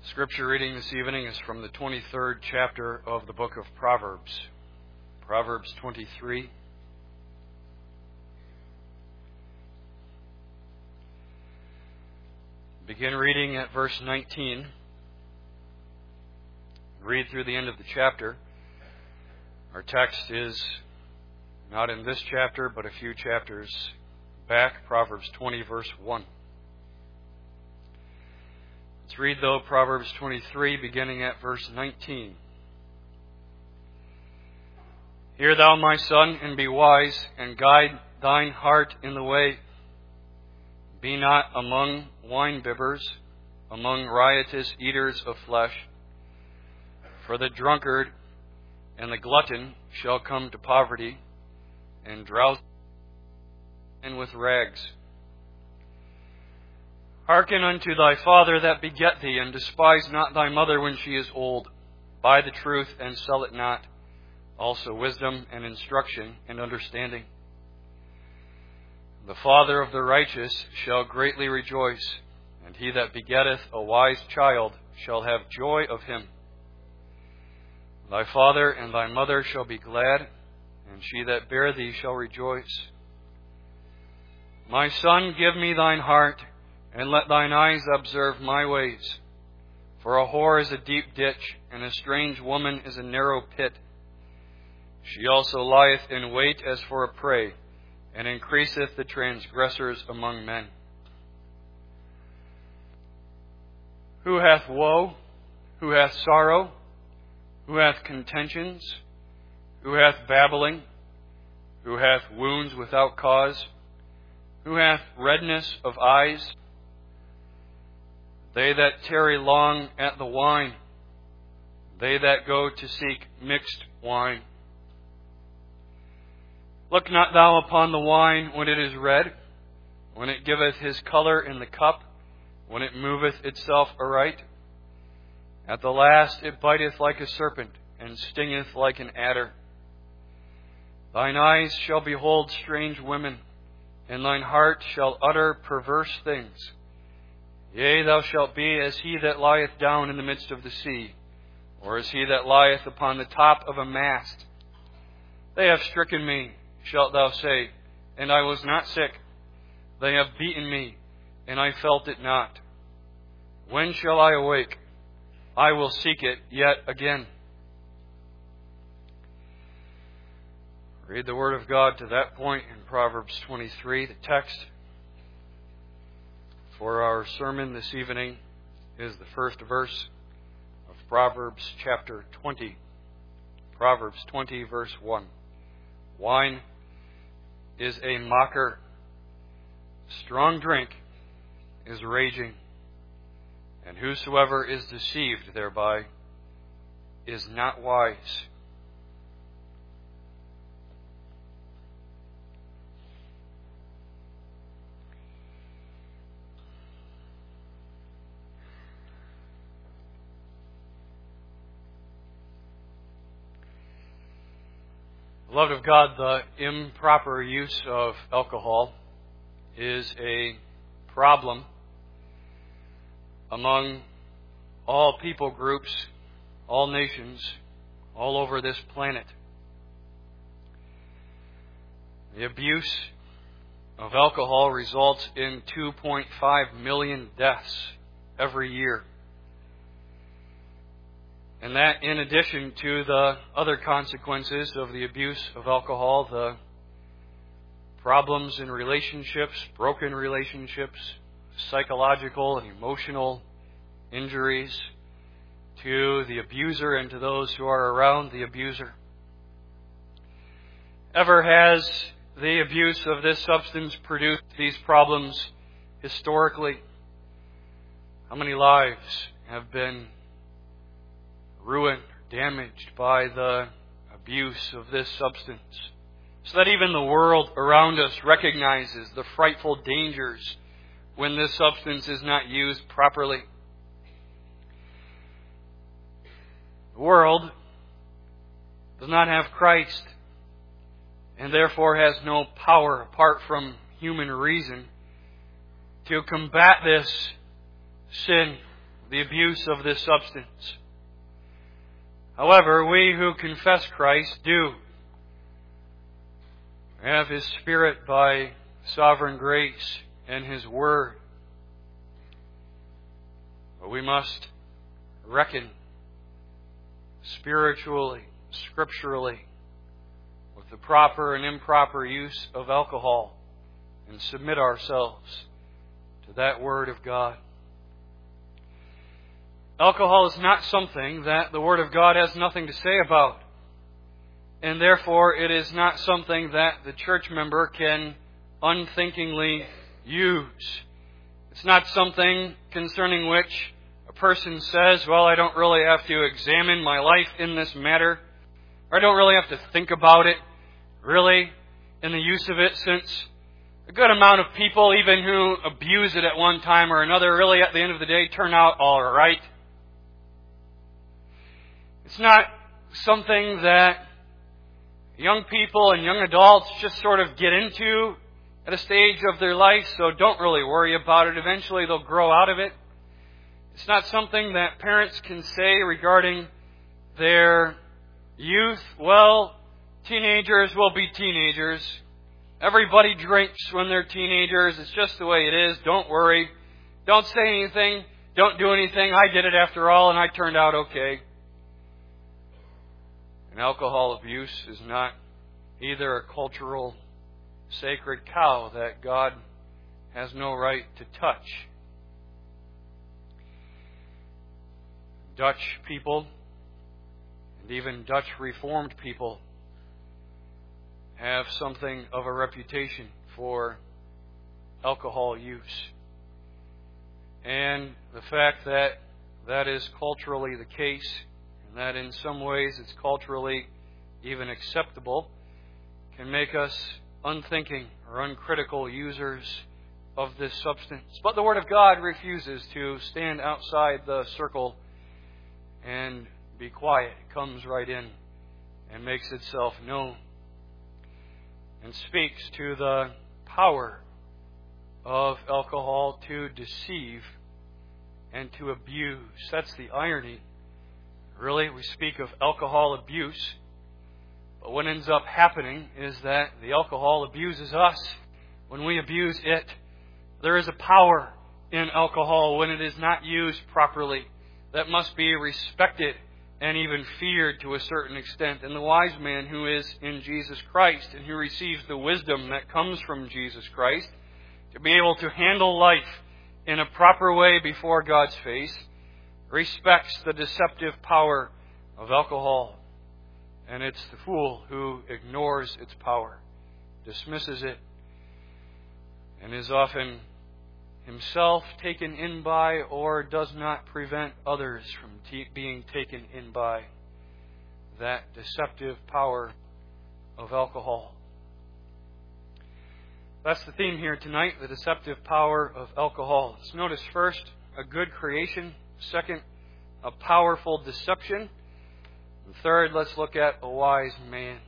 Scripture reading this evening is from the 23rd chapter of the book of Proverbs. Proverbs 23. Begin reading at verse 19. Read through the end of the chapter. Our text is not in this chapter, but a few chapters back, Proverbs 20, verse 1. Let's read, though, Proverbs 23, beginning at verse 19. Hear thou, my son, and be wise, and guide thine heart in the way. Be not among winebibbers, among riotous eaters of flesh. For the drunkard and the glutton shall come to poverty, and drowse and with rags. Hearken unto thy father that beget thee, and despise not thy mother when she is old. Buy the truth, and sell it not, also wisdom and instruction and understanding. The father of the righteous shall greatly rejoice, and he that begetteth a wise child shall have joy of him. Thy father and thy mother shall be glad, and she that bare thee shall rejoice. My son, give me thine heart, and let thine eyes observe my ways. For a whore is a deep ditch, and a strange woman is a narrow pit. She also lieth in wait as for a prey, and increaseth the transgressors among men. Who hath woe? Who hath sorrow? Who hath contentions? Who hath babbling? Who hath wounds without cause? Who hath redness of eyes? They that tarry long at the wine, they that go to seek mixed wine. Look not thou upon the wine when it is red, when it giveth his colour in the cup, when it moveth itself aright. At the last it biteth like a serpent, and stingeth like an adder. Thine eyes shall behold strange women, and thine heart shall utter perverse things. Yea, thou shalt be as he that lieth down in the midst of the sea, or as he that lieth upon the top of a mast. They have stricken me, shalt thou say, and I was not sick. They have beaten me, and I felt it not. When shall I awake? I will seek it yet again. Read the Word of God to that point in Proverbs 23, the text for our sermon this evening is the first verse of Proverbs chapter 20. Proverbs 20, verse 1. Wine is a mocker. Strong drink is raging. And whosoever is deceived thereby is not wise. Beloved of God, the improper use of alcohol is a problem among all people groups, all nations, all over this planet. The abuse of alcohol results in 2.5 million deaths every year. And that, in addition to the other consequences of the abuse of alcohol, the problems in relationships, broken relationships, psychological and emotional injuries to the abuser and to those who are around the abuser. Ever has the abuse of this substance produced these problems historically? How many lives have been ruined, damaged by the abuse of this substance, so that even the world around us recognizes the frightful dangers when this substance is not used properly. The world does not have Christ, and therefore has no power apart from human reason to combat this sin the abuse of this substance. However, we who confess Christ do have His Spirit by sovereign grace and His Word. But we must reckon spiritually, scripturally, with the proper and improper use of alcohol and submit ourselves to that Word of God. Alcohol is not something that the Word of God has nothing to say about. And therefore, it is not something that the church member can unthinkingly use. It's not something concerning which a person says, well, I don't really have to examine my life in this matter, or I don't really have to think about it, really, in the use of it, since a good amount of people, even who abuse it at one time or another, really at the end of the day turn out all right. It's not something that young people and young adults just sort of get into at a stage of their life, so don't really worry about it. Eventually they'll grow out of it. It's not something that parents can say regarding their youth. Well, teenagers will be teenagers. Everybody drinks when they're teenagers. It's just the way it is. Don't worry. Don't say anything. Don't do anything. I did it after all, and I turned out okay. And alcohol abuse is not either a cultural sacred cow that God has no right to touch. Dutch people, and even Dutch Reformed people, have something of a reputation for alcohol use. And the fact that that is culturally the case, and that in some ways it's culturally even acceptable, can make us unthinking or uncritical users of this substance. But the Word of God refuses to stand outside the circle and be quiet. It comes right in and makes itself known and speaks to the power of alcohol to deceive and to abuse. That's the irony. Really, we speak of alcohol abuse, but what ends up happening is that the alcohol abuses us when we abuse it. There is a power in alcohol when it is not used properly that must be respected and even feared to a certain extent. And the wise man who is in Jesus Christ and who receives the wisdom that comes from Jesus Christ to be able to handle life in a proper way before God's face respects the deceptive power of alcohol. And it's the fool who ignores its power, dismisses it, and is often himself taken in by or does not prevent others from being taken in by that deceptive power of alcohol. That's the theme here tonight, the deceptive power of alcohol. Let's notice first, a good creation. Second, a powerful deception. And third, let's look at a wise man.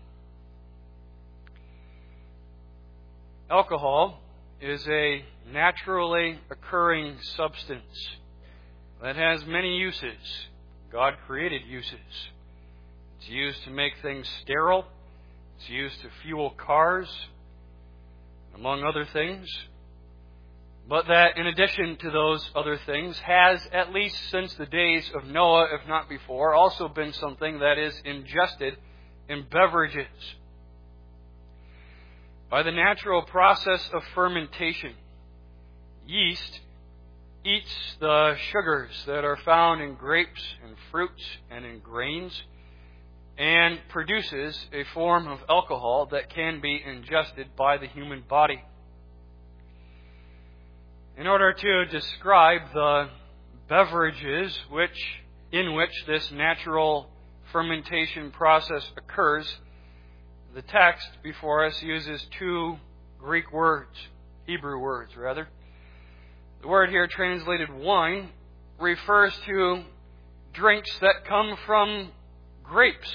Alcohol is a naturally occurring substance that has many uses. God created uses. It's used to make things sterile. It's used to fuel cars, among other things. But that, in addition to those other things, has, at least since the days of Noah, if not before, also been something that is ingested in beverages. By the natural process of fermentation, yeast eats the sugars that are found in grapes and fruits and in grains and produces a form of alcohol that can be ingested by the human body. In order to describe the beverages in which this natural fermentation process occurs, the text before us uses two Greek words, Hebrew words rather. The word here translated wine refers to drinks that come from grapes.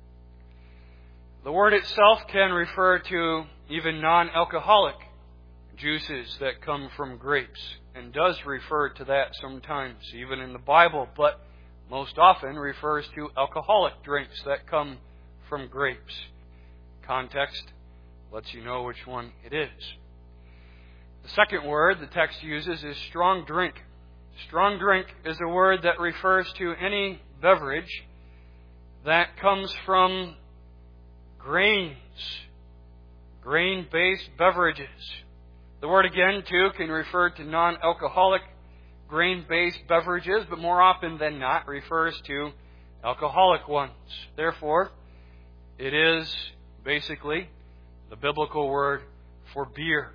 The word itself can refer to even non-alcoholic juices that come from grapes, and does refer to that sometimes, even in the Bible, but most often refers to alcoholic drinks that come from grapes. Context lets you know which one it is. The second word the text uses is strong drink. Strong drink is a word that refers to any beverage that comes from grains, grain-based beverages. The word again, too, can refer to non-alcoholic grain-based beverages, but more often than not refers to alcoholic ones. Therefore, it is basically the biblical word for beer.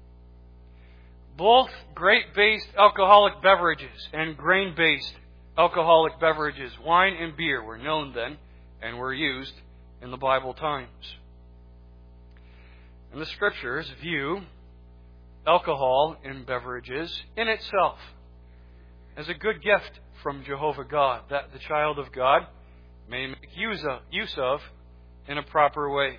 Both grape-based alcoholic beverages and grain-based alcoholic beverages, wine and beer, were known then and were used in the Bible times. And the Scriptures view alcohol in beverages in itself as a good gift from Jehovah God that the child of God may make use of in a proper way.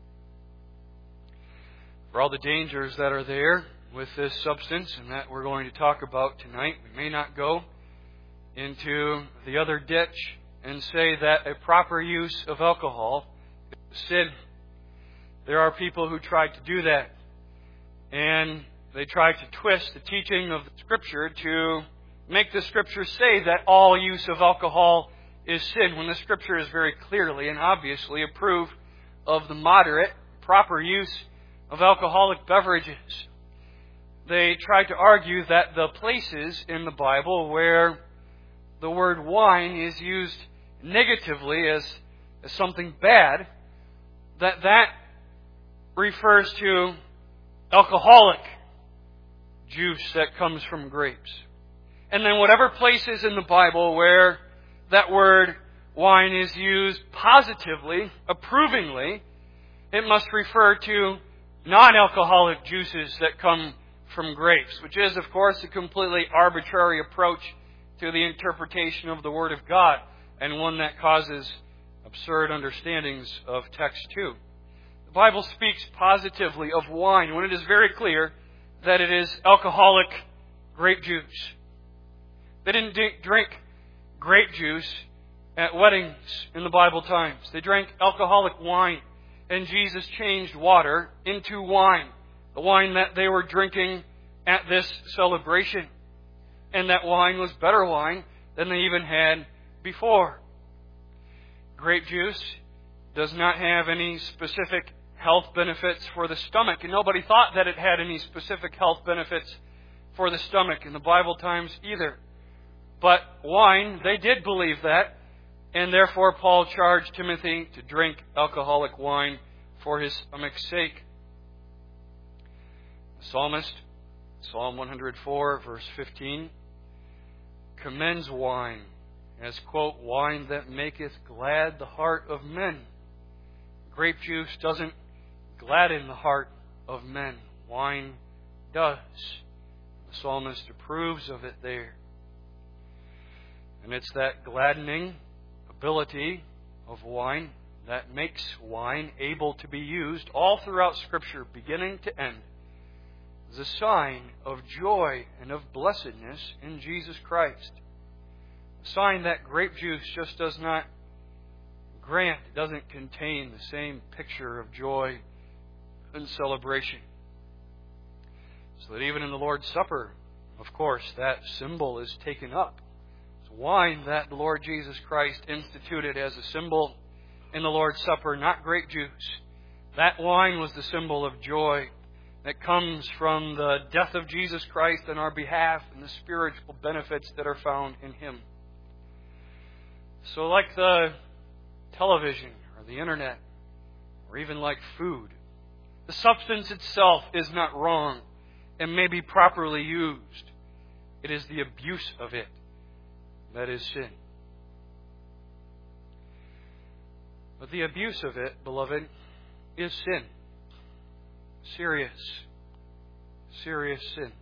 For all the dangers that are there with this substance and that we're going to talk about tonight, we may not go into the other ditch and say that a proper use of alcohol is sin. There are people who try to do that, and they try to twist the teaching of the Scripture to make the Scripture say that all use of alcohol is sin, when the Scripture is very clearly and obviously approve of the moderate, proper use of alcoholic beverages. They try to argue that the places in the Bible where the word wine is used negatively as something bad, that refers to alcoholic juice that comes from grapes. And then whatever places in the Bible where that word wine is used positively, approvingly, it must refer to non-alcoholic juices that come from grapes, which is, of course, a completely arbitrary approach to the interpretation of the Word of God, and one that causes absurd understandings of text too. The Bible speaks positively of wine when it is very clear that it is alcoholic grape juice. They didn't drink grape juice at weddings in the Bible times. They drank alcoholic wine, and Jesus changed water into wine, the wine that they were drinking at this celebration. And that wine was better wine than they even had before. Grape juice does not have any specific health benefits for the stomach, and nobody thought that it had any specific health benefits for the stomach in the Bible times either. But wine, they did believe that, and therefore Paul charged Timothy to drink alcoholic wine for his stomach's sake. The psalmist, Psalm 104, verse 15, commends wine as, quote, wine that maketh glad the heart of men. Grape juice doesn't gladden the heart of men. Wine does. The psalmist approves of it there. And it's that gladdening ability of wine that makes wine able to be used all throughout Scripture, beginning to end, as a sign of joy and of blessedness in Jesus Christ. A sign that grape juice just does not grant, it doesn't contain the same picture of joy and celebration. So that even in the Lord's Supper, of course, that symbol is taken up. It's wine that the Lord Jesus Christ instituted as a symbol in the Lord's Supper, not grape juice. That wine was the symbol of joy that comes from the death of Jesus Christ on our behalf and the spiritual benefits that are found in Him. So like the television or the internet, or even like food, the substance itself is not wrong and may be properly used. It is the abuse of it that is sin. But the abuse of it, beloved, is sin. Serious sin.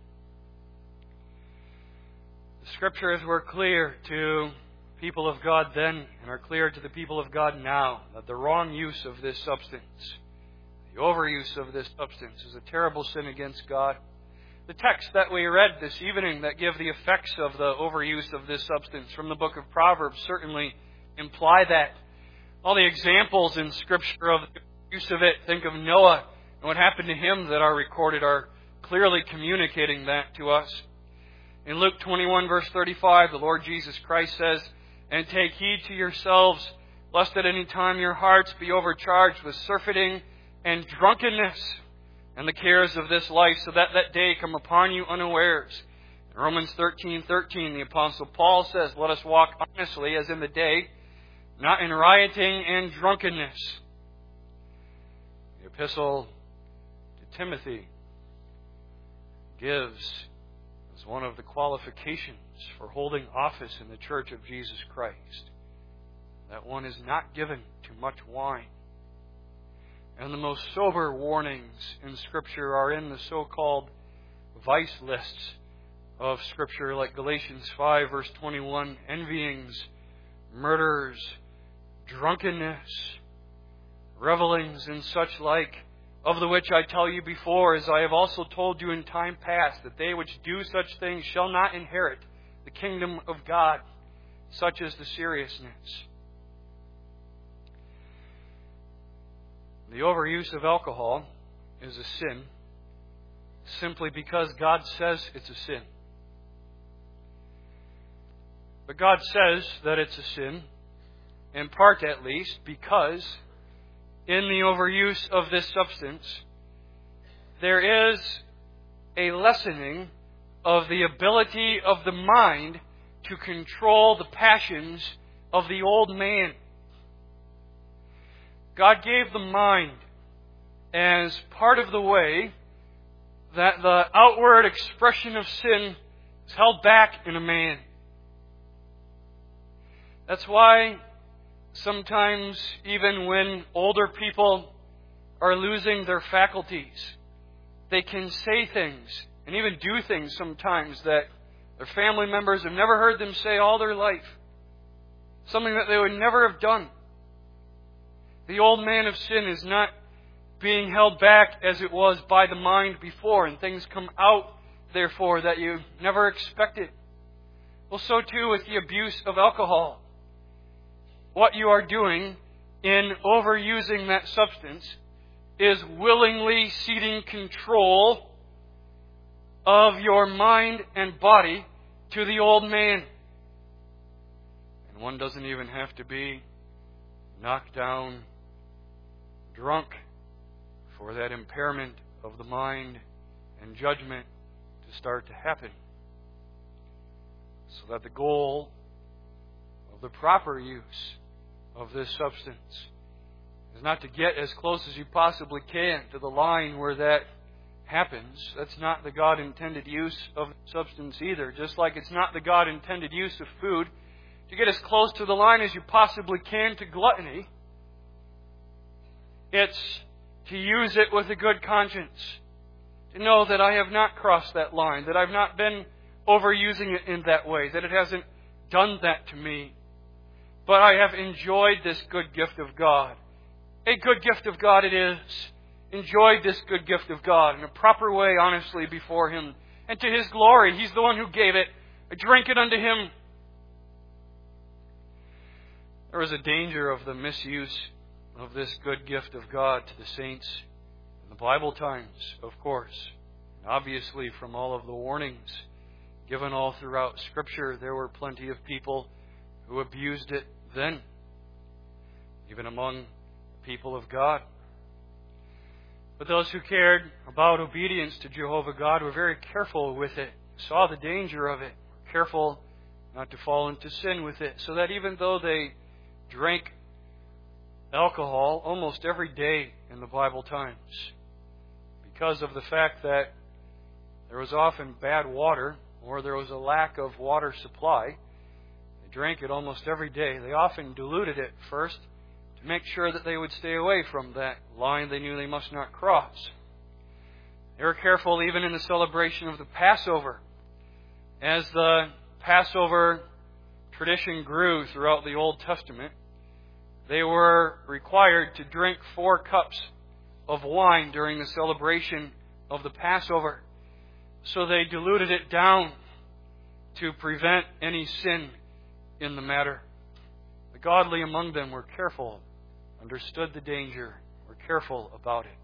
The Scriptures were clear to people of God then and are clear to the people of God now that the wrong use of this substance The overuse of this substance is a terrible sin against God. The texts that we read this evening that give the effects of the overuse of this substance from the book of Proverbs certainly imply that. All the examples in Scripture of the use of it, think of Noah and what happened to him that are recorded, are clearly communicating that to us. In Luke 21 verse 35, the Lord Jesus Christ says, "And take heed to yourselves, lest at any time your hearts be overcharged with surfeiting and drunkenness and the cares of this life, so that that day come upon you unawares." In Romans 13:13, the Apostle Paul says, "Let us walk honestly as in the day, not in rioting and drunkenness." The epistle to Timothy gives as one of the qualifications for holding office in the Church of Jesus Christ that one is not given to much wine. And the most sober warnings in Scripture are in the so-called vice lists of Scripture, like Galatians 5 verse 21, envyings, murders, drunkenness, revelings, and such like, of the which I tell you before, as I have also told you in time past, that they which do such things shall not inherit the kingdom of God. Such is the seriousness. The overuse of alcohol is a sin simply because God says it's a sin. But God says that it's a sin, in part at least, because in the overuse of this substance, there is a lessening of the ability of the mind to control the passions of the old man. God gave the mind as part of the way that the outward expression of sin is held back in a man. That's why sometimes, even when older people are losing their faculties, they can say things and even do things sometimes that their family members have never heard them say all their life. Something that they would never have done. The old man of sin is not being held back as it was by the mind before, and things come out, therefore, that you never expected. Well, so too with the abuse of alcohol. What you are doing in overusing that substance is willingly ceding control of your mind and body to the old man. And one doesn't even have to be knocked down drunk for that impairment of the mind and judgment to start to happen. So that the goal of the proper use of this substance is not to get as close as you possibly can to the line where that happens. That's not the God-intended use of substance either. Just like it's not the God-intended use of food to get as close to the line as you possibly can to gluttony. It's to use it with a good conscience. To know that I have not crossed that line, that I've not been overusing it in that way, that it hasn't done that to me. But I have enjoyed this good gift of God. A good gift of God it is. Enjoyed this good gift of God in a proper way, honestly, before Him. And to His glory, He's the one who gave it. I drink it unto Him. There was a danger of the misuse of this good gift of God to the saints in the Bible times, of course. And obviously, from all of the warnings given all throughout Scripture, there were plenty of people who abused it then, even among people of God. But those who cared about obedience to Jehovah God were very careful with it, saw the danger of it, careful not to fall into sin with it, so that even though they drank alcohol almost every day in the Bible times, because of the fact that there was often bad water or there was a lack of water supply, they drank it almost every day. They often diluted it first to make sure that they would stay away from that line they knew they must not cross. They were careful even in the celebration of the Passover. As the Passover tradition grew throughout the Old Testament, they were required to drink 4 cups of wine during the celebration of the Passover. So they diluted it down to prevent any sin in the matter. The godly among them were careful, understood the danger, were careful about it.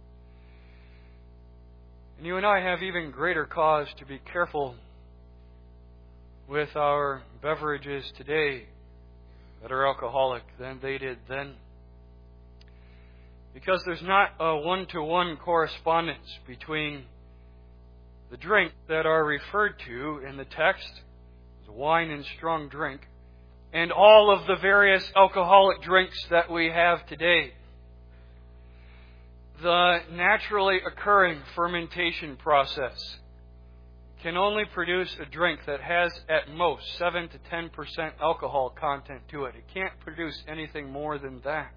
And you and I have even greater cause to be careful with our beverages today that are alcoholic than they did then. Because there's not a one-to-one correspondence between the drink that are referred to in the text, wine and strong drink, and all of the various alcoholic drinks that we have today. The naturally occurring fermentation process can only produce a drink that has at most 7 to 10% alcohol content to it. It can't produce anything more than that.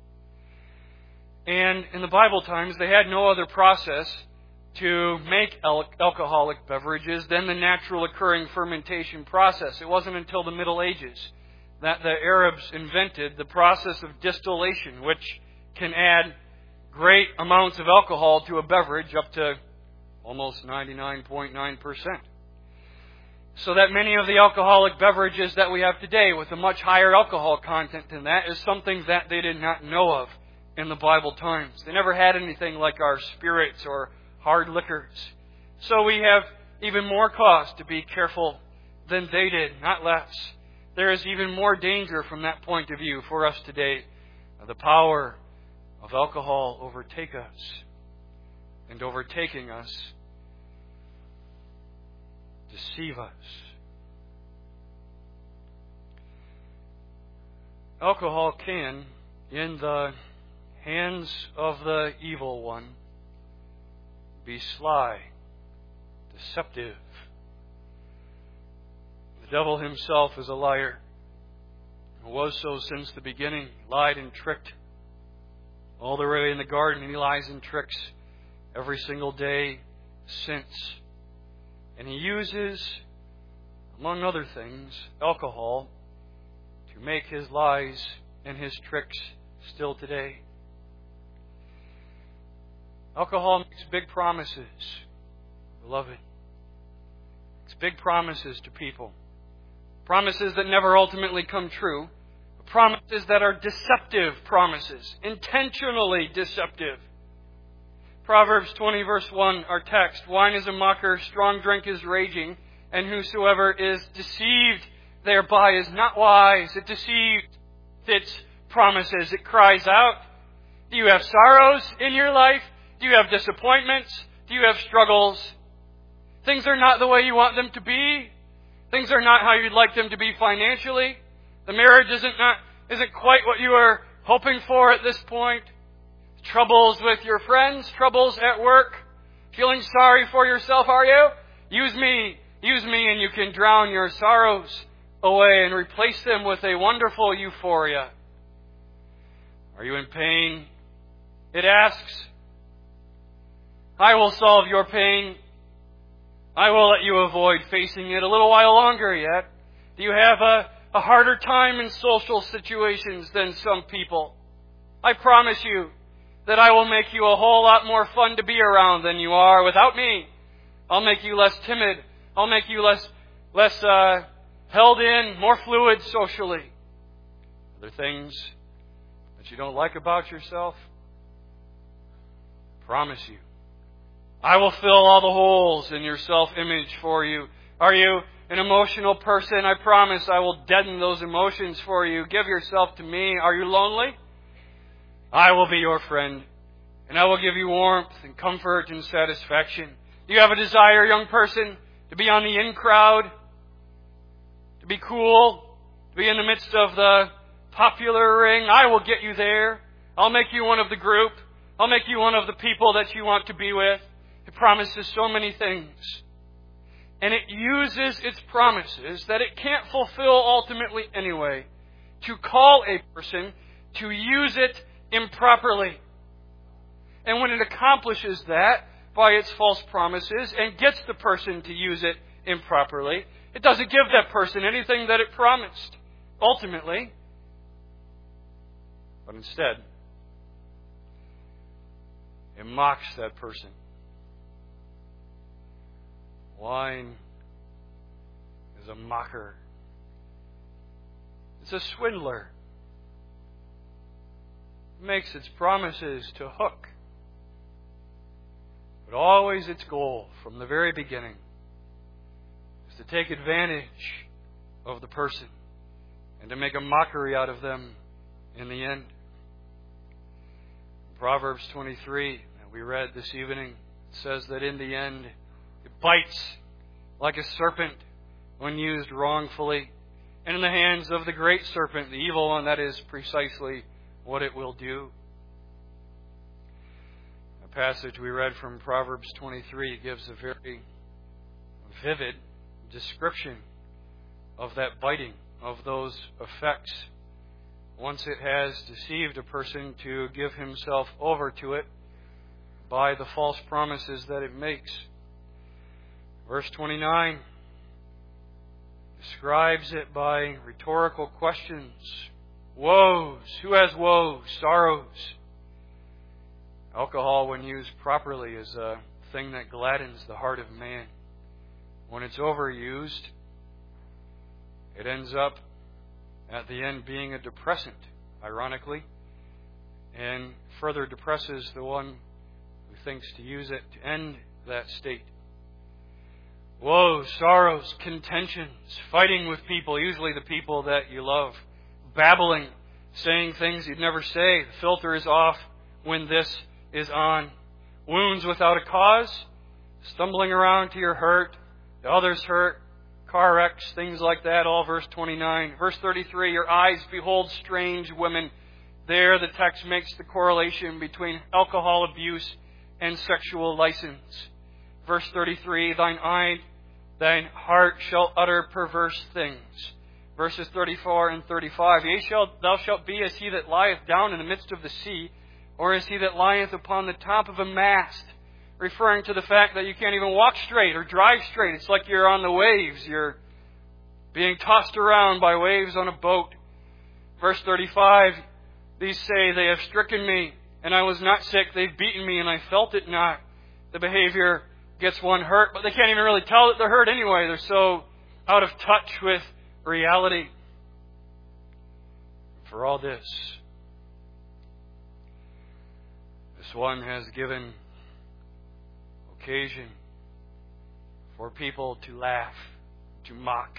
And in the Bible times, they had no other process to make alcoholic beverages than the natural occurring fermentation process. It wasn't until the Middle Ages that the Arabs invented the process of distillation, which can add great amounts of alcohol to a beverage, up to almost 99.9%. So that many of the alcoholic beverages that we have today with a much higher alcohol content than that is something that they did not know of in the Bible times. They never had anything like our spirits or hard liquors. So we have even more cause to be careful than they did, not less. There is even more danger from that point of view for us today. The power of alcohol overtake us, and overtaking us, deceive us. Alcohol can, in the hands of the evil one, be sly, deceptive. The devil himself is a liar, and was so since the beginning, lied and tricked. All the way in the garden, he lies and tricks every single day since. And he uses, among other things, alcohol to make his lies and his tricks still today. Alcohol makes big promises, beloved. It's big promises to people. Promises that never ultimately come true. Promises that are deceptive promises, intentionally deceptive. Proverbs 20 verse 1, our text, wine is a mocker, strong drink is raging, and whosoever is deceived thereby is not wise. It deceives its promises. It cries out. Do you have sorrows in your life? Do you have disappointments? Do you have struggles? Things are not the way you want them to be. Things are not how you'd like them to be financially. The marriage isn't quite what you were hoping for at this point. Troubles with your friends, troubles at work. Feeling sorry for yourself, are you? Use me, and you can drown your sorrows away and replace them with a wonderful euphoria. Are you in pain? It asks. I will solve your pain. I will let you avoid facing it a little while longer yet. Do you have a harder time in social situations than some people? I promise you that I will make you a whole lot more fun to be around than you are without me. I'll make you less timid. I'll make you less held in, more fluid socially. Are there things that you don't like about yourself? I promise you, I will fill all the holes in your self-image for you. Are you an emotional person? I promise I will deaden those emotions for you. Give yourself to me. Are you lonely? I will be your friend, and I will give you warmth and comfort and satisfaction. Do you have a desire, young person, to be on the in crowd, to be cool, to be in the midst of the popular ring? I will get you there. I'll make you one of the group. I'll make you one of the people that you want to be with. It promises so many things. And it uses its promises that it can't fulfill ultimately anyway to call a person to use it improperly. And when it accomplishes that by its false promises and gets the person to use it improperly, it doesn't give that person anything that it promised ultimately. But instead, It mocks that person. Wine is a mocker. It's a swindler. It makes its promises to hook. But always its goal, from the very beginning, is to take advantage of the person and to make a mockery out of them in the end. Proverbs 23, that we read this evening, says that in the end, it bites like a serpent when used wrongfully. And in the hands of the great serpent, the evil one, that is precisely what it will do. A passage we read from Proverbs 23 gives a very vivid description of that biting, of those effects. Once it has deceived a person to give himself over to it by the false promises that it makes. Verse 29 describes it by rhetorical questions. Woes. Who has woes? Sorrows. Alcohol, when used properly, is a thing that gladdens the heart of man. When it's overused, it ends up at the end being a depressant, ironically, and further depresses the one who thinks to use it to end that state. Woes, sorrows, contentions, fighting with people, usually the people that you love, babbling, saying things you'd never say. The filter is off when this is on. Wounds without a cause, stumbling around to your hurt, the others hurt, car wrecks, things like that, all verse 29. Verse 33, your eyes behold strange women. There the text makes the correlation between alcohol abuse and sexual license. Verse 33, thine heart shall utter perverse things. Verses 34 and 35, yea, thou shalt be as he that lieth down in the midst of the sea, or as he that lieth upon the top of a mast, referring to the fact that you can't even walk straight or drive straight. It's like you're on the waves. You're being tossed around by waves on a boat. Verse 35, these say, they have stricken me, and I was not sick. They've beaten me, and I felt it not. The behavior gets one hurt, but they can't even really tell that they're hurt anyway. They're so out of touch with reality. For all this one has given occasion for people to laugh, to mock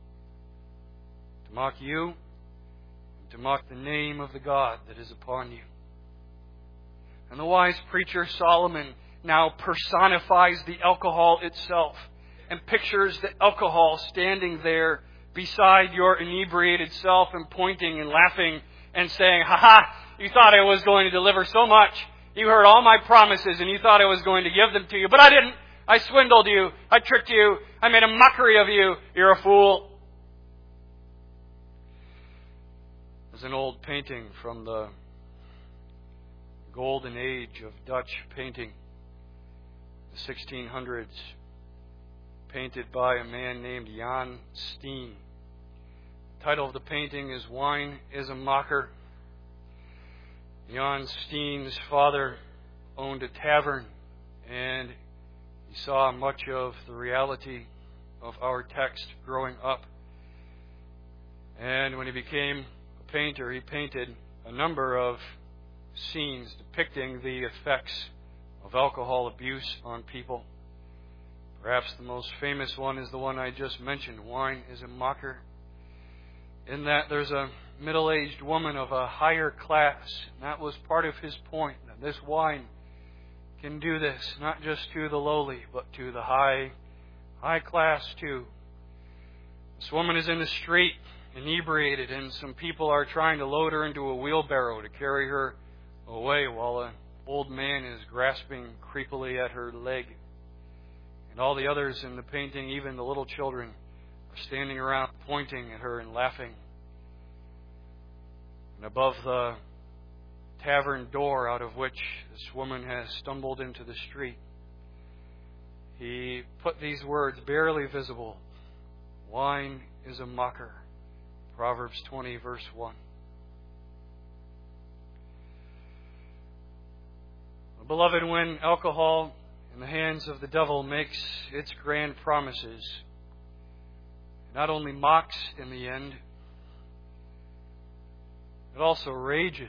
you, and to mock the name of the God that is upon you. And the wise preacher Solomon now personifies the alcohol itself and pictures the alcohol standing there beside your inebriated self and pointing and laughing and saying, "Ha ha, you thought I was going to deliver so much. You heard all my promises and you thought I was going to give them to you, but I didn't. I swindled you. I tricked you. I made a mockery of you. You're a fool." There's an old painting from the golden age of Dutch painting, the 1600s, painted by a man named Jan Steen. The title of the painting is Wine is a Mocker. Jan Steen's father owned a tavern, and he saw much of the reality of our text growing up. And when he became a painter, he painted a number of scenes depicting the effects of alcohol abuse on people. Perhaps the most famous one is the one I just mentioned, Wine is a Mocker. In that there's a middle-aged woman of a higher class. And that was part of his point, that this wine can do this, not just to the lowly, but to the high class too. This woman is in the street, inebriated, and some people are trying to load her into a wheelbarrow to carry her away while an old man is grasping creepily at her leg. And all the others in the painting, even the little children, are standing around pointing at her and laughing. And above the tavern door out of which this woman has stumbled into the street, he put these words barely visible: wine is a mocker. Proverbs 20, verse 1. Beloved, when alcohol in the hands of the devil makes its grand promises, it not only mocks in the end, it also rages.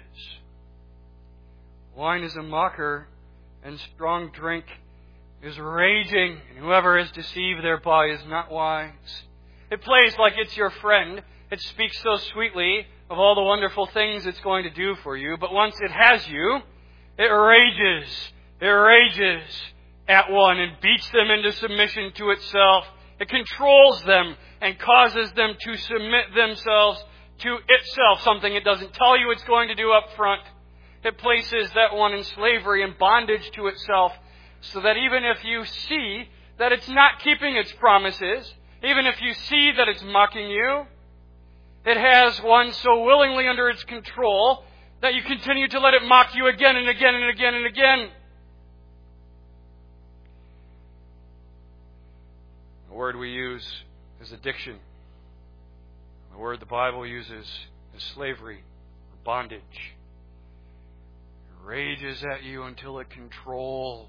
Wine is a mocker, and strong drink is raging, and whoever is deceived thereby is not wise. It plays like it's your friend. It speaks so sweetly of all the wonderful things it's going to do for you, but once it has you, it rages. It rages at one and beats them into submission to itself. It controls them and causes them to submit themselves to itself, something it doesn't tell you it's going to do up front. It places that one in slavery and bondage to itself, so that even if you see that it's not keeping its promises, even if you see that it's mocking you, it has one so willingly under its control that you continue to let it mock you again and again and again and again. The word we use is addiction. The word the Bible uses is slavery or bondage. It rages at you until it controls.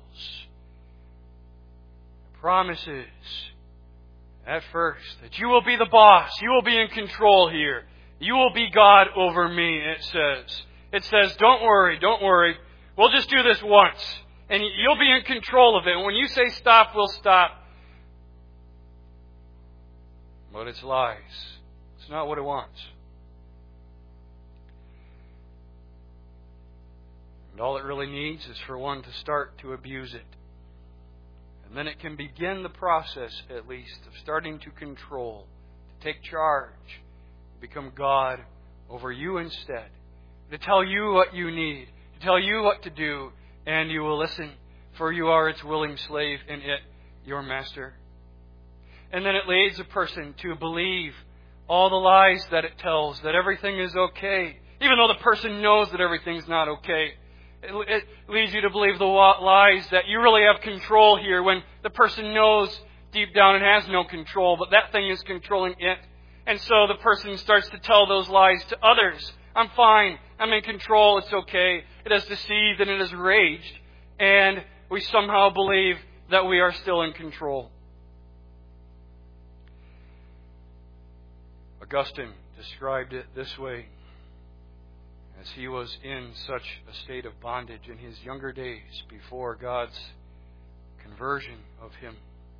It promises at first that you will be the boss. You will be in control here. You will be God over me, it says. It says, don't worry. We'll just do this once. And you'll be in control of it. And when you say stop, we'll stop. But it's lies. It's not what it wants. And all it really needs is for one to start to abuse it. And then it can begin the process, at least, of starting to control, to take charge, to become God over you instead, to tell you what you need, to tell you what to do, and you will listen, for you are its willing slave and it your master. And then it leads a person to believe all the lies that it tells, that everything is okay, even though the person knows that everything's not okay. It leads you to believe the lies that you really have control here, when the person knows deep down it has no control, but that thing is controlling it. And so the person starts to tell those lies to others. I'm fine. I'm in control. It's okay. It has deceived and it has raged. And we somehow believe that we are still in control. Augustine described it this way, as he was in such a state of bondage in his younger days before God's conversion of him.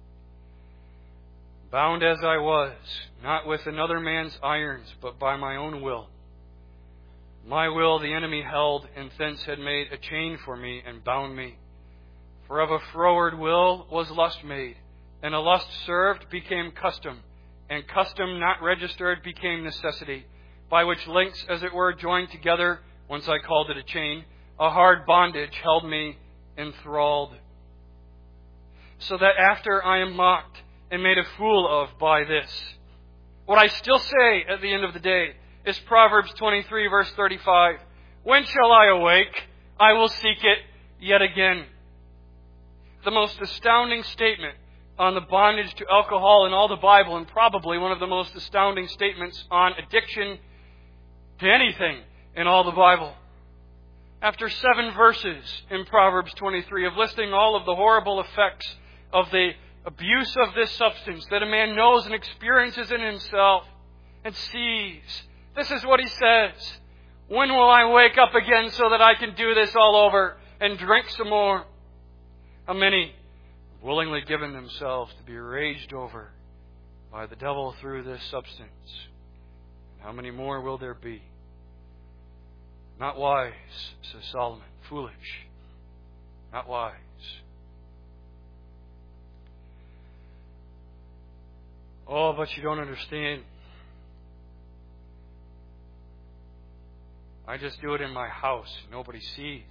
Bound as I was, not with another man's irons, but by my own will. My will the enemy held, and thence had made a chain for me and bound me. For of a froward will was lust made, and a lust served became custom, and custom not registered became necessity, by which links, as it were, joined together, once I called it a chain, a hard bondage held me enthralled. So that after I am mocked and made a fool of by this, what I still say at the end of the day is Proverbs 23, verse 35. When shall I awake? I will seek it yet again. The most astounding statement on the bondage to alcohol in all the Bible, and probably one of the most astounding statements on addiction to anything in all the Bible. After 7 verses in Proverbs 23 of listing all of the horrible effects of the abuse of this substance that a man knows and experiences in himself and sees, this is what he says. When will I wake up again so that I can do this all over and drink some more? How many have willingly given themselves to be raged over by the devil through this substance? How many more will there be? Not wise, says Solomon. Foolish. Not wise. Oh, but you don't understand. I just do it in my house. Nobody sees.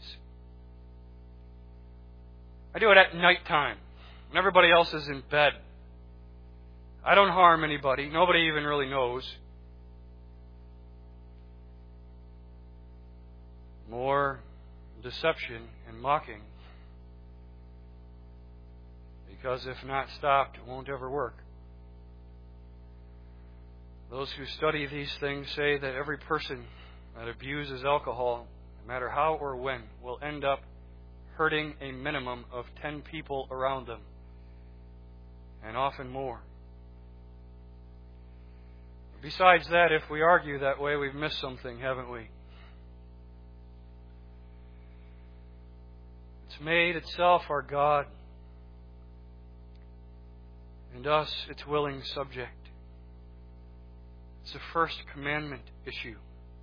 I do it at nighttime, when everybody else is in bed. I don't harm anybody. Nobody even really knows. More deception and mocking. Because if not stopped, it won't ever work. Those who study these things say that every person that abuses alcohol, no matter how or when, will end up hurting a minimum of 10 people around them, and often more. Besides that, if we argue that way, we've missed something, haven't we? It's made itself our God, and us its willing subject. It's a first commandment issue.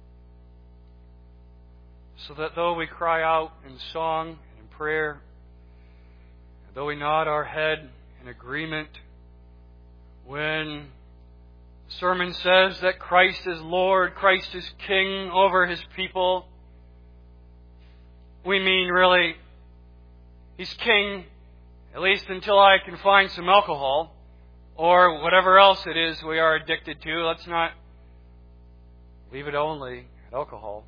So that though we cry out in song and in prayer, though we nod our head in agreement when the sermon says that Christ is Lord, Christ is King over His people, we mean really, He's King, at least until I can find some alcohol, or whatever else it is we are addicted to. Let's not leave it only at alcohol.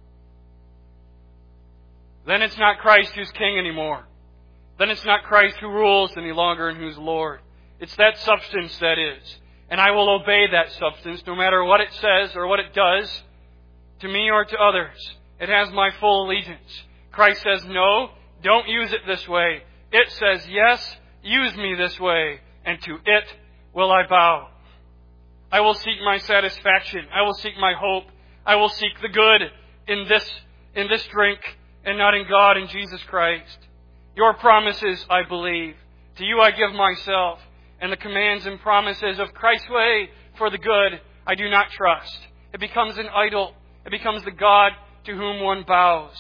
Then it's not Christ who's King anymore. Then it's not Christ who rules any longer and who's Lord. It's that substance that is. And I will obey that substance no matter what it says or what it does to me or to others. It has my full allegiance. Christ says, no, don't use it this way. It says, yes, use me this way. And to it will I bow. I will seek my satisfaction. I will seek my hope. I will seek the good in this drink, and not in God and Jesus Christ. Your promises I believe. To you I give myself. And the commands and promises of Christ's way for the good I do not trust. It becomes an idol. It becomes the God to whom one bows.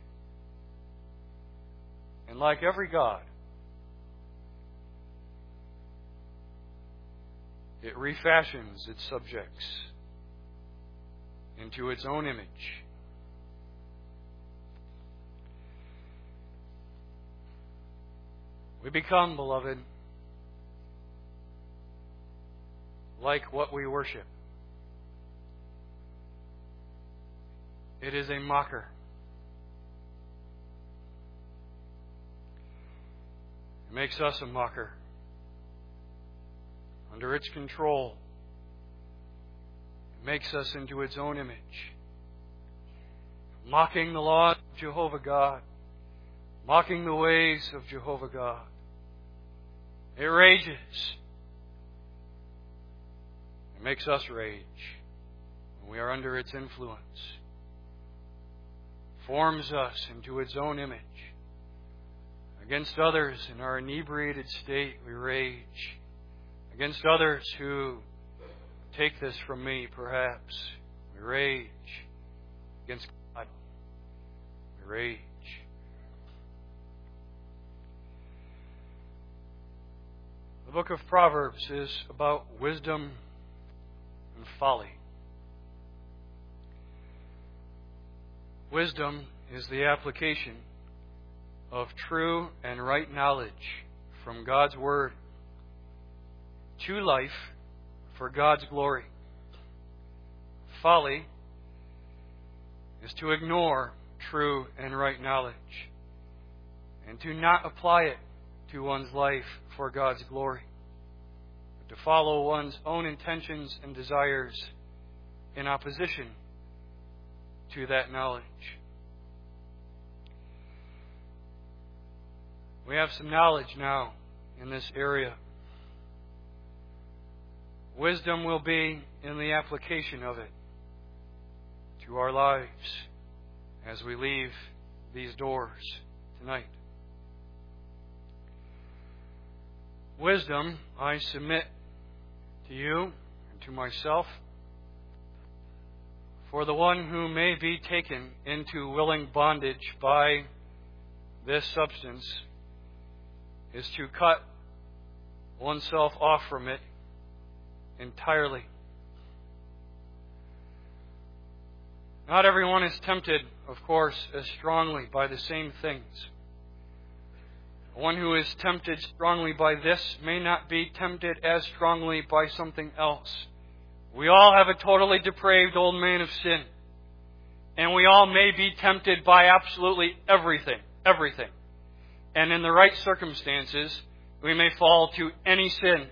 And like every God, it refashions its subjects into its own image. We become, beloved, like what we worship. It is a mocker. It makes us a mocker. Under its control, it makes us into its own image. Mocking the laws of Jehovah God. Mocking the ways of Jehovah God. It rages. It makes us rage when we are under its influence. Forms us into its own image. Against others in our inebriated state, we rage. Against others who take this from me, perhaps, we rage. Against God, we rage. The book of Proverbs is about wisdom and folly. Wisdom is the application of true and right knowledge from God's Word to life for God's glory. Folly is to ignore true and right knowledge and to not apply it to one's life for God's glory, but to follow one's own intentions and desires in opposition to that knowledge. We have some knowledge now in this area. Wisdom will be in the application of it to our lives as we leave these doors tonight. Wisdom, I submit to you and to myself, for the one who may be taken into willing bondage by this substance, is to cut oneself off from it entirely. Not everyone is tempted, of course, as strongly by the same things. One who is tempted strongly by this may not be tempted as strongly by something else. We all have a totally depraved old man of sin. And we all may be tempted by absolutely everything. And in the right circumstances, we may fall to any sin.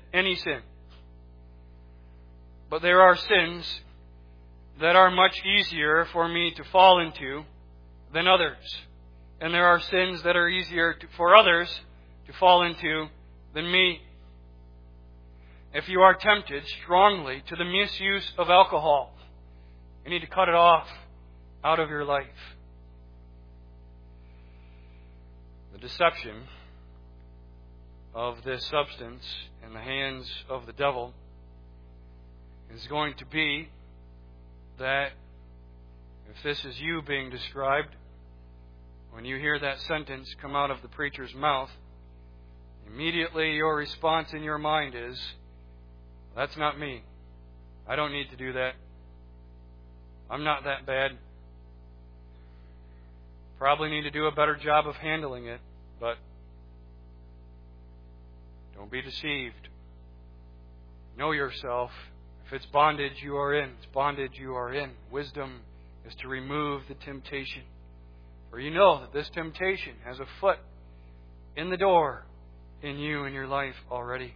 But there are sins that are much easier for me to fall into than others. And there are sins that are easier for others to fall into than me. If you are tempted strongly to the misuse of alcohol, you need to cut it off out of your life. The deception of this substance in the hands of the devil is going to be that if this is you being described, when you hear that sentence come out of the preacher's mouth, immediately your response in your mind is, that's not me. I don't need to do that. I'm not that bad. Probably need to do a better job of handling it, but don't be deceived. Know yourself. If it's bondage you are in, it's bondage you are in. Wisdom is to remove the temptation. For you know that this temptation has a foot in the door in you and your life already.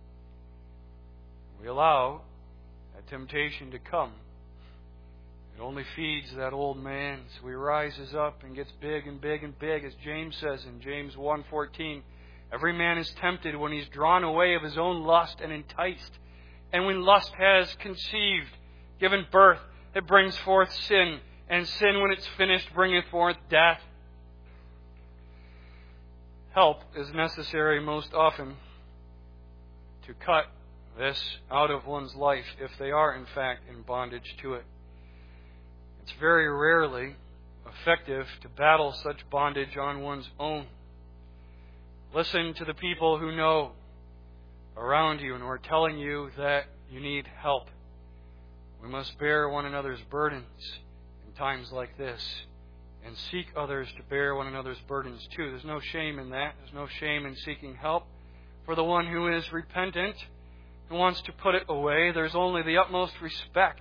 We allow that temptation to come. It only feeds that old man. So he rises up and gets big and big and big, as James says in James 1:14. Every man is tempted when he's drawn away of his own lust and enticed. And when lust has conceived, given birth, it brings forth sin. And sin, when it's finished, bringeth forth death. Help is necessary most often to cut this out of one's life if they are, in fact, in bondage to it. It's very rarely effective to battle such bondage on one's own. Listen to the people who know around you and who are telling you that you need help. We must bear one another's burdens in times like this and seek others to bear one another's burdens too. There's no shame in that. There's no shame in seeking help. For the one who is repentant and wants to put it away, there's only the utmost respect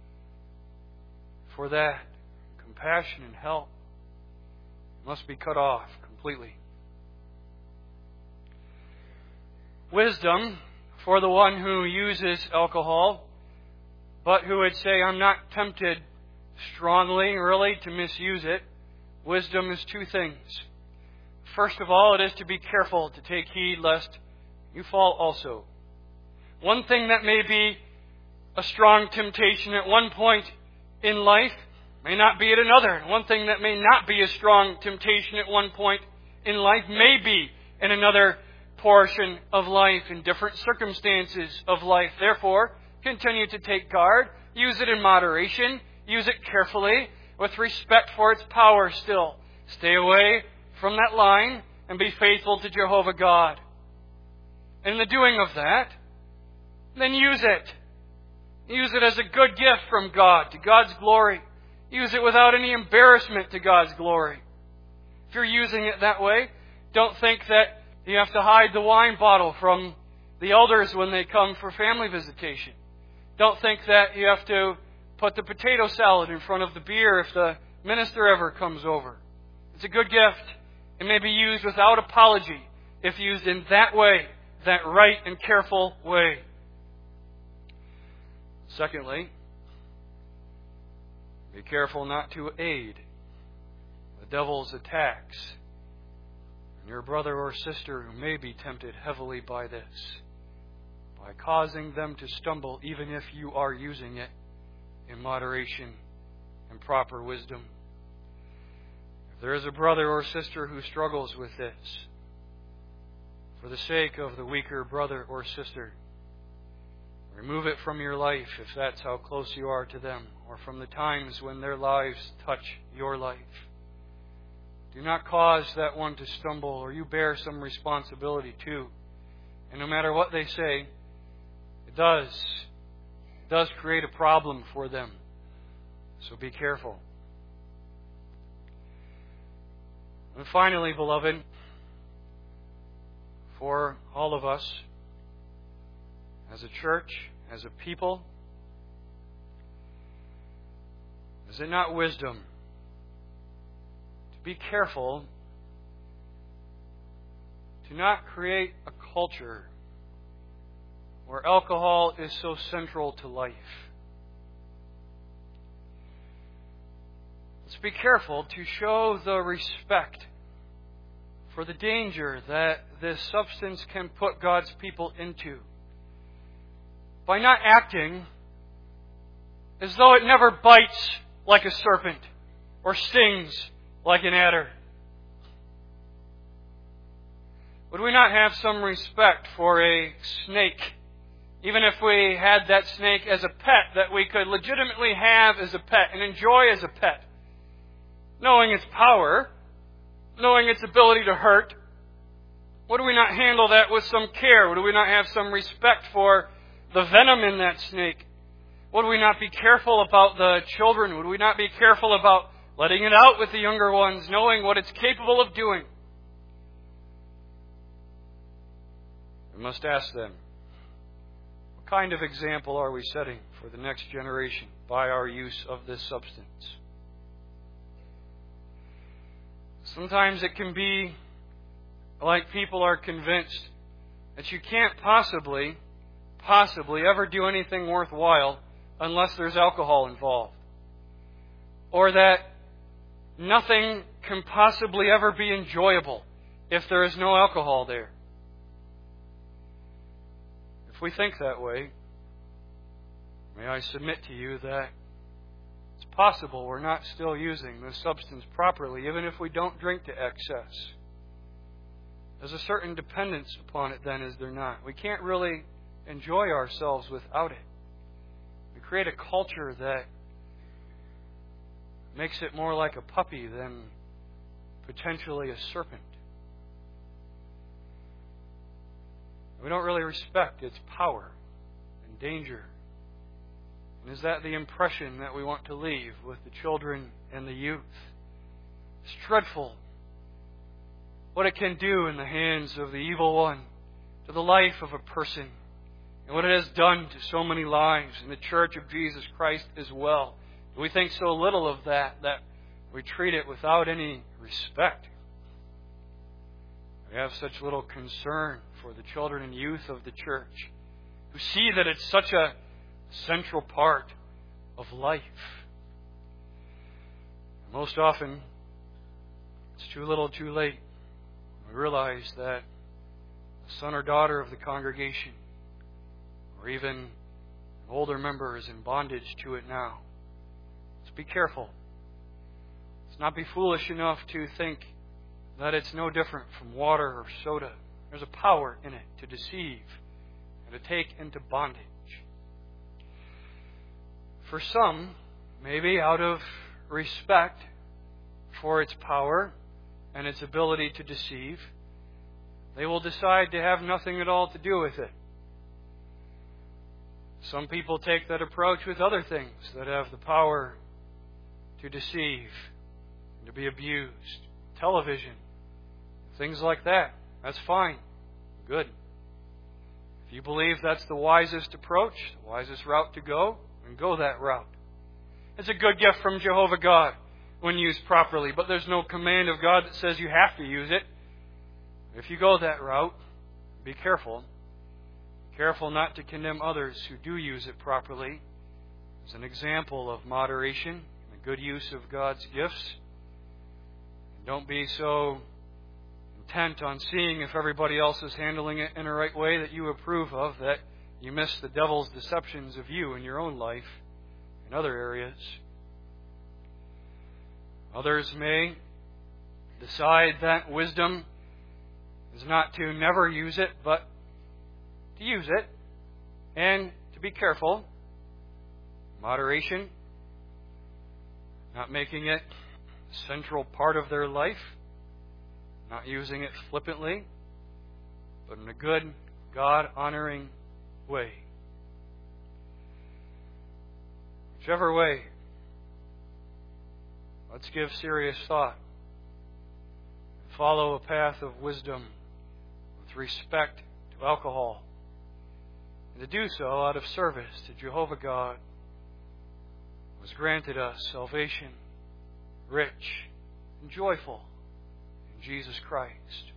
for that. Compassion and help must be cut off completely. Wisdom for the one who uses alcohol, but who would say, I'm not tempted strongly, really, to misuse it. Wisdom is two things. First of all, it is to be careful to take heed lest you fall also. One thing that may be a strong temptation at one point in life may not be at another. One thing that may not be a strong temptation at one point in life may be in another portion of life, in different circumstances of life. Therefore, continue to take guard. Use it in moderation. Use it carefully with respect for its power still. Stay away from that line and be faithful to Jehovah God. And in the doing of that, then use it. Use it as a good gift from God, to God's glory. Use it without any embarrassment to God's glory. If you're using it that way, don't think that you have to hide the wine bottle from the elders when they come for family visitation. Don't think that you have to put the potato salad in front of the beer if the minister ever comes over. It's a good gift. It may be used without apology if used in that way, that right and careful way. Secondly, be careful not to aid the devil's attacks on your brother or sister who may be tempted heavily by this, by causing them to stumble even if you are using it in moderation and proper wisdom. If there is a brother or sister who struggles with this, for the sake of the weaker brother or sister, remove it from your life if that's how close you are to them, or from the times when their lives touch your life. Do not cause that one to stumble, or you bear some responsibility too. And no matter what they say, it does create a problem for them. So be careful. And finally, beloved, for all of us, as a church, as a people, is it not wisdom to be careful to not create a culture where alcohol is so central to life? Let's be careful to show the respect for the danger that this substance can put God's people into by not acting as though it never bites like a serpent or stings like an adder. Would we not have some respect for a snake, even if we had that snake as a pet that we could legitimately have as a pet and enjoy as a pet, knowing its power, knowing its ability to hurt? Would we not handle that with some care? Would we not have some respect for the venom in that snake? Would we not be careful about the children? Would we not be careful about letting it out with the younger ones, knowing what it's capable of doing? We must ask them, what kind of example are we setting for the next generation by our use of this substance? Sometimes it can be like people are convinced that you can't possibly ever do anything worthwhile unless there's alcohol involved. Or that nothing can possibly ever be enjoyable if there is no alcohol there. If we think that way, may I submit to you that it's possible we're not still using this substance properly, even if we don't drink to excess. There's a certain dependence upon it then, is there not? We can't really enjoy ourselves without it. We create a culture that makes it more like a puppy than potentially a serpent. We don't really respect its power and danger. And is that the impression that we want to leave with the children and the youth? It's dreadful what it can do in the hands of the evil one to the life of a person, and what it has done to so many lives in the Church of Jesus Christ as well. We think so little of that we treat it without any respect. We have such little concern for the children and youth of the church, who see that it's such a central part of life. Most often, it's too little too late. We realize that a son or daughter of the congregation, or even an older member, is in bondage to it now. Let's be careful. Let's not be foolish enough to think that it's no different from water or soda. There's a power in it to deceive and to take into bondage. For some, maybe out of respect for its power and its ability to deceive, they will decide to have nothing at all to do with it. Some people take that approach with other things that have the power to deceive and to be abused. Television, things like that. That's fine. Good. If you believe that's the wisest approach, the wisest route to go, then go that route. It's a good gift from Jehovah God when used properly, but there's no command of God that says you have to use it. If you go that route, be careful. Be careful not to condemn others who do use it properly as an example of moderation and the good use of God's gifts. And don't be so intent on seeing if everybody else is handling it in a right way that you approve of that you miss the devil's deceptions of you in your own life in other areas. Others may decide that wisdom is not to never use it, but to use it and to be careful. Moderation, not making it a central part of their life, not using it flippantly, but in a good, God-honoring way. Whichever way, let's give serious thought. Follow a path of wisdom with respect to alcohol, and to do so out of service to Jehovah God, who has granted us salvation, rich and joyful, in Jesus Christ.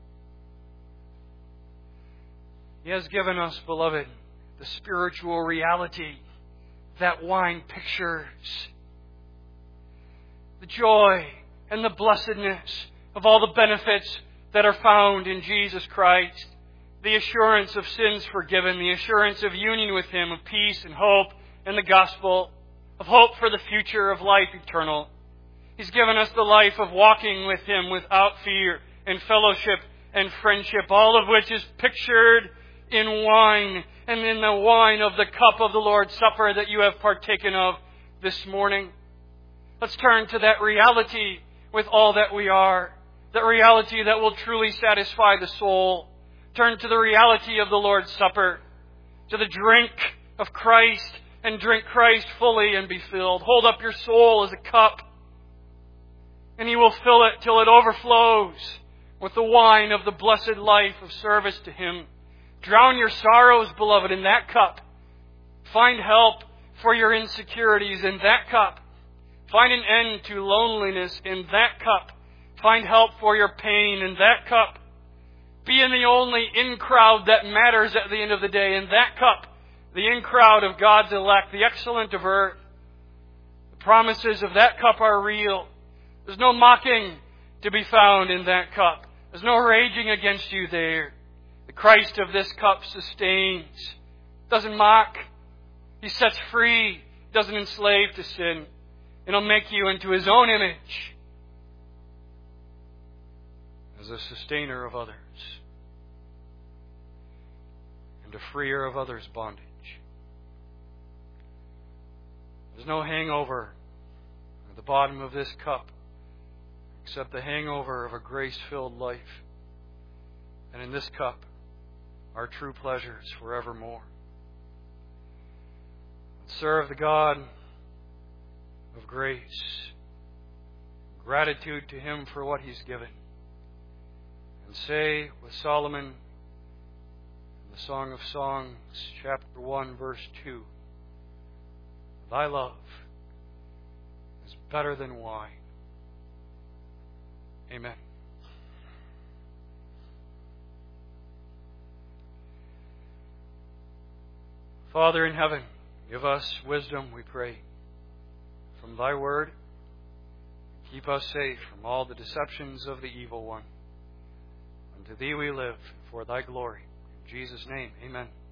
He has given us, beloved, the spiritual reality that wine pictures. the joy and the blessedness of all the benefits that are found in Jesus Christ. The assurance of sins forgiven, the assurance of union with Him, of peace and hope in the gospel, of hope for the future, of life eternal. He's given us the life of walking with Him without fear and fellowship and friendship, all of which is pictured in wine and in the wine of the cup of the Lord's Supper that you have partaken of this morning. Let's turn to that reality with all that we are, that reality that will truly satisfy the soul. Turn to the reality of the Lord's Supper, to the drink of Christ, and drink Christ fully and be filled. Hold up your soul as a cup, and He will fill it till it overflows with the wine of the blessed life of service to Him. Drown your sorrows, beloved, in that cup. Find help for your insecurities in that cup. Find an end to loneliness in that cup. Find help for your pain in that cup. Be in the only in-crowd that matters at the end of the day in that cup. The in-crowd of God's elect, the excellent of earth. The promises of that cup are real. There's no mocking to be found in that cup. There's no raging against you there. The Christ of this cup sustains, doesn't mock. He sets free, doesn't enslave to sin. It'll make you into His own image as a sustainer of others and a freer of others' bondage. There's no hangover at the bottom of this cup except the hangover of a grace-filled life. And in this cup are true pleasures forevermore. Serve the God of grace, gratitude to Him for what He's given, and say with Solomon in the Song of Songs, chapter 1, verse 2, Thy love is better than wine. Amen. Father in heaven, give us wisdom, we pray, from Thy word. Keep us safe from all the deceptions of the evil one. Unto Thee we live, for Thy glory. In Jesus' name, amen.